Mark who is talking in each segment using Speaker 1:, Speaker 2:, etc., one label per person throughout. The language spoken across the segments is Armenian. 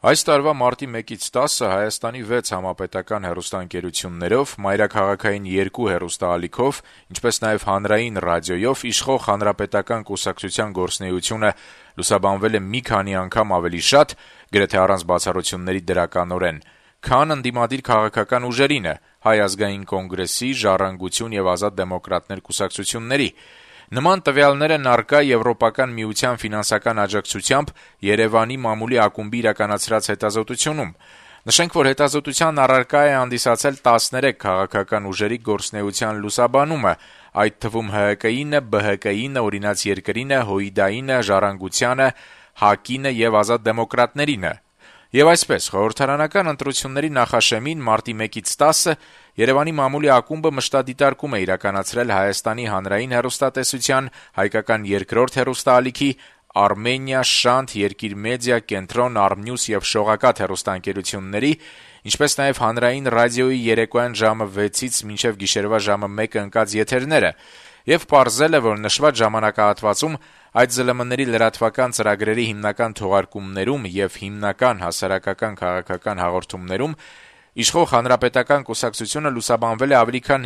Speaker 1: Այս տարվա մարտի 1-ից 10-ը Հայաստանի 6 համապետական հեռուստաընկերություններով, մայրաքաղաքային 2 հեռուստաալիքով, ինչպես նաև հանրային ռադիոյով իշխող Հանրապետական կուսակցության գործունեությունը լուսաբանվել է մի քանի անգամ ավելի շատ, գրեթե առանց բացառությունների դրականորեն, քան ընդդիմադիր քաղաքական ուժերինը՝ Հայ ազգային կոնգրեսի, Ժառանգություն եւ Ազատ դեմոկրատներ կուսակցությունների։ Նման տվյալներ են առկա Եվրոպական միության ֆինանսական աջակցությամբ Երևանի մամուլի ակումբի իրականացրած հետազոտությունում։ Նշենք, որ հետազոտության առարկա է հանդիսացել 13 քաղաքական ուժերի գործունեության լուսաբանումը, այդ թվում ՀՀԿ-ինը, ԲՀԿ-ինը, Օրինաց երկրինը, ՀՅԴ-ինը, Ժառանգությանը, ՀԱԿ-ինը եւ Ազատ դեմոկրատներինը։ Եվ այսպես, խորհրդարանական ընտրությունների նախաշեմին մարտի 1-ից 10-ը Երևանի մամուլի ակումբը մշտադիտարկում է իրականացրել Հայաստանի հանրային հեռուստատեսության, Հայկական երկրորդ հեռուստաալիքի, Armenia, Շանթ, Երկիր մեդիա, Կենտրոն, Armnews եւ Շողակաթ հեռուստաընկերությունների, ինչպես նաև հանրային ռադիոյի երեկոյան ժամը 6-ից մինչև գիշերվա ժամը 1-ը ընկած եթերները, եւ պարզել է, որ նշված ժամանակահատվածում այդ ԶԼՄ-ների լրատվական ծրագրերի հիմնական թողարկումներում եւ հիմնական հասարակական քաղաքական հաղորդումներում իշխող Հանրապետական կուսակցությունը լուսաբանվել է ավելի քան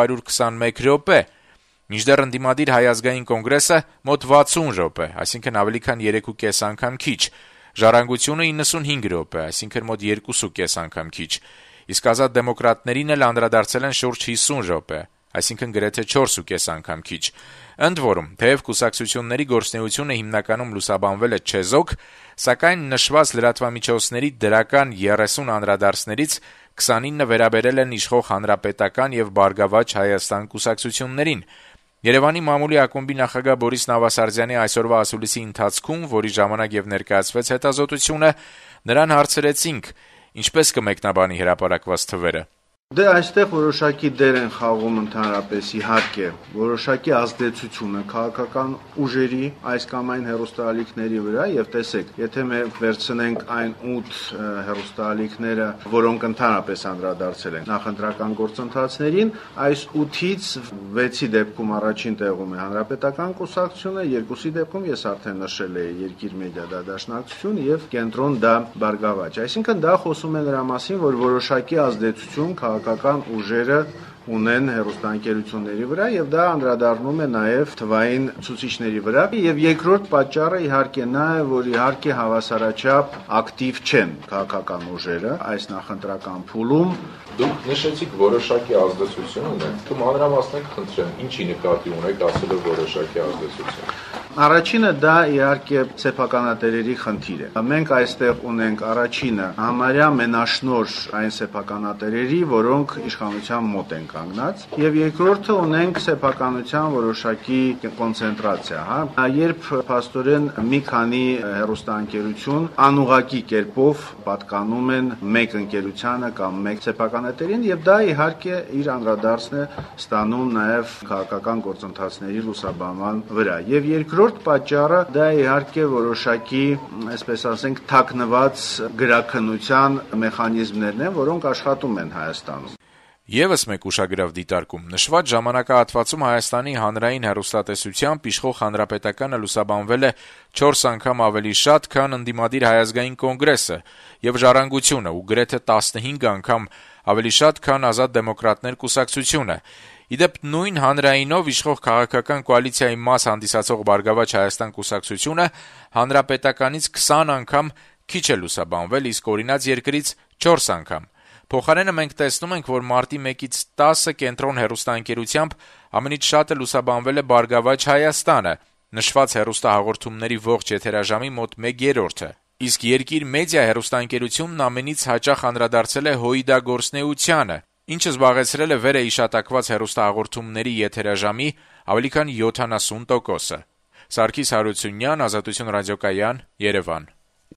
Speaker 1: 221 րոպե, մինչդեռ ընդդիմադիր Հայ ազգային կոնգրեսը մոտ 60 րոպե, այսինքն ավելի քան 3.5 անգամ քիչ, Ժառանգությունը 95 րոպե, այսինքն մոտ 2.5 անգամ քիչ, իսկ Ազատ դեմոկրատներին էլ անդրադարձել են շուրջ 50 րոպե, այսինքն գրեթե 4.5 անգամ քիչ։ Ընդ որում, թեև կուսակցությունների գործունեությունը հիմնականում լուսաբանվել է չեզոք, սակայն նշված լրատվամիջոցների դրական 30 անդրադարձներից 29-ը վերաբերել են իշխող Հանրապետական եւ Բարգավաճ Հայաստան կուսակցություններին։ Երևանի մամուլի ակումբի նախագահ Բորիս Նավասարդյանի այսօրվա ասուլիսի ընթացքում, որի ժամանակ եւ ներկայացվեց հետազոտությունը, նրան հարցրեցինք. ինչպես կմեկնաբանի հրապարակված թվերը։
Speaker 2: Դե այստեղ որոշակի դեր են խաղում ընդհանրապես իհարկե որոշակի ազդեցությունը քաղաքական ուժերի այս կամ այն հեռուստաալիքների վրա եւ տեսեք, եթե մենք վերցնենք այն 8 հեռուստաալիքները, որոնք ընդհանրապես անդրադարձել են նախընտրական գործընթացներին, այս 8-ից 6-ի դեպքում առաջին տեղում է Հանրապետական կուսակցությունը, 2-ի դեպքում ես արդեն նշել եմ Երկիր մեդիա դաշնակցություն եւ Կենտրոն դա Բարգավաճ։ Այսինքն դա խոսում է նրա մասին, որ որոշակի ազդեցություն քաղաքական ուժերը ունեն հեռուստաընկերությունների վրա եւ դա անդրադառնում է նաեւ թվային ցուցիչների վրա եւ երկրորդ պատճառը իհարկե նա է, որ իհարկե հավասարաչափ ակտիվ չեն քաղաքական ուժերը այս նախընտրական փուլում։
Speaker 1: Դուք նշեցիք որոշակի ազդեցություն ունեն։ Դու մանրամասնեք խնդրեմ, ինչի նկատի ունեք ասելով որոշակի ազդեցություն։
Speaker 2: Առաջինը դա իհարկե սեփականատերերի խնդիր է։ Մենք այստեղ ունենք առաջինը համարյա մենաշնոր այն սեփականատերերի, որոնք իշխանության մոտ են կանգնած, եւ երկրորդը ունենք սեփականության որոշակի կոնցենտրացիա, հա։ Երբ փաստորեն մի քանի հեռուստաընկերություն անուղղակի կերպով պատկանում են մեկ ընկերությանը կամ մեկ սեփականատերին, եւ դա իհարկե իր անդրադարձն է ստանում նաեւ քաղաքական գործընթացների լուսաբանման վրա։ Եվ երկրորդ պատճառը դա իհարկե որոշակի, այսպես ասենք, թաքնված գրաքննության մեխանիզմներն են, որոնք աշխատում են Հայաստանում։
Speaker 1: Եվս մեկ ուշագրավ դիտարկում. նշված ժամանակահատվածում Հայաստանի հանրային հեռուստատեսությամբ իշխող Հանրապետականը լուսաբանվել է 4 անգամ ավելի շատ, քան ընդդիմադիր Հայ ազգային կոնգրեսը եւ Ժառանգությունը, ու գրեթե 15 անգամ ավելի շատ, քան Ազատ դեմոկրատներ կուսակցությունը։ Իդեպ նույն հանրայինով իշխող քաղաքական կոալիցիայի մաս հանդիսացող Բարգավաճ Հայաստան կուսակցությունը Հանրապետականից 20 անգամ քիչ է լուսաբանվել, իսկ Օրինաց երկրից 4 անգամ։ Փոխարենը մենք տեսնում ենք, որ մարտի 1-ից 10-ը Կենտրոն հեռուստաընկերությամբ ամենից շատը լուսաբանվել է Բարգավաճ Հայաստանը, նշված հեռուստահաղորդումների ողջ եթերաժամի մոտ 1/3-ը, իսկ Երկիր մեդիա հեռուստաընկերությունն ամենից հաճախ անդրադարձել է ՀՅԴ գործունեությանը, ինչը զբաղեցրել է վերաիշատակված հեռուստահաղորդումների եթերաժամի ավելի քան 70%-ը։ Սարգիս Հարությունյան, Ազատություն ռադիոկայան, Երևան։